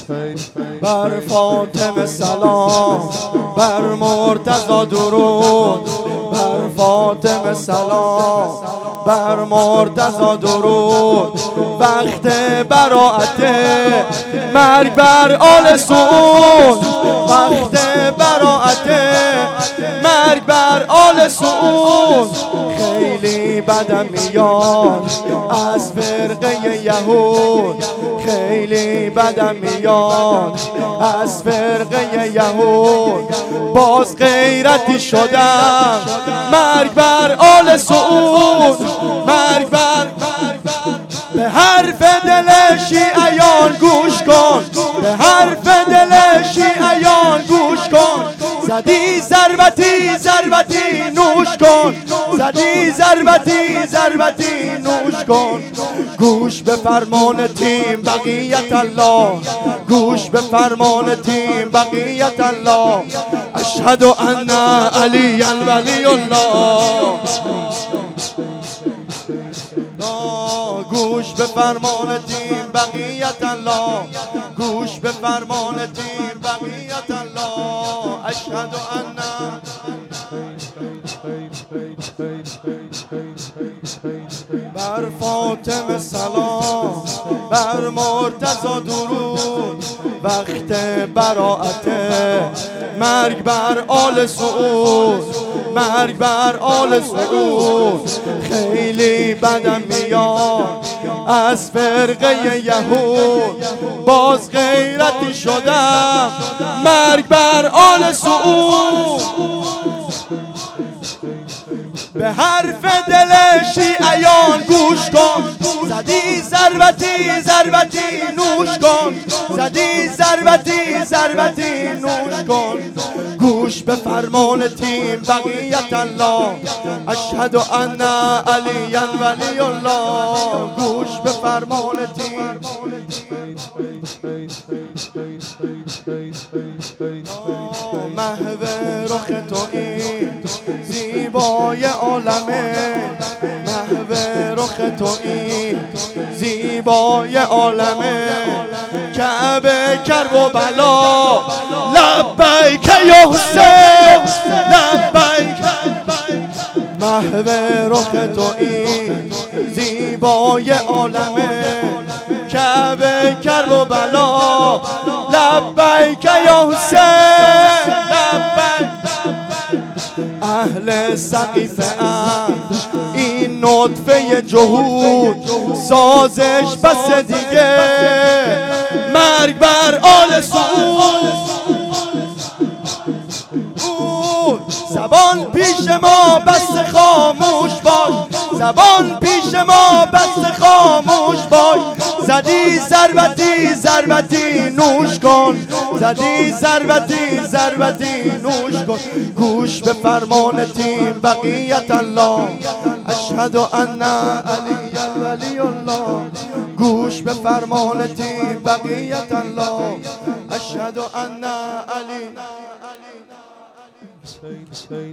بر فاطمه سلام، بر مرتضی درود، بر فاطمه سلام، بر مرتضی درود. وقت براءت مرگ بر آل سعود، وقت براءت مرگ بر آل سعود. خیلی بدم میاد از فرقه یهود، خیلی بدم میاد از فرقه یهود. باز غیرتی شدم مرگ بر آل سعود، مرگ بر. به حرف دل شیعیان گوش کن، به حرف دل شیعیان گوش کن. زدی ضربتی ضربتی نوش کن، زدی ضربتی ضربتی نوش کن. گوش به فرمان تیم بقیت الله، گوش به فرمان تیم بقیت الله. اشهد ان علی ولی الله. گوش به فرمان تیم بقیت الله، گوش به فرمان تیم بقیت الله. اشهد ان بر فاطمه سلام، بر مرتضی درود. وقت براءت مرگ بر آل سعود، مرگ بر آل سعود. خیلی بدم میاد از فرقه یهود، باز غیرتی شدم مرگ بر آل سعود. به حرف دل شیعیان گوش کن، زدی ضربتی ضربتی نوش کن، زدی ضربتی ضربتی نوش کن. گوش به فرمان تیم بقیت الله. اشهد ان علی ولی الله. گوش به فرمان تیم. محو رخ تویی زیبای عالمه، محو رخ تویی زیبای عالمه. کعبه کرب و بلا لبیک یا حسین، لبیک. محو رخ تویی زیبای عالمه، کعبه کرب و بلا لبیک یا حسین، لبیک. اهل سقیفه این نطفه جهود، سازش بس دیگه مرگ بر آل سعود. زبان پیش ما بس خاموش باش، زبان پیش ما بس خاموش باش. زدی ضربتی ضربتی نوش کن، زدی ضربتی ضربتی نوش کن. گوش به فرمان تیم بقیت الله. اشهد ان علی ولی الله. گوش به فرمان تیم بقیت الله. اشهد ان علی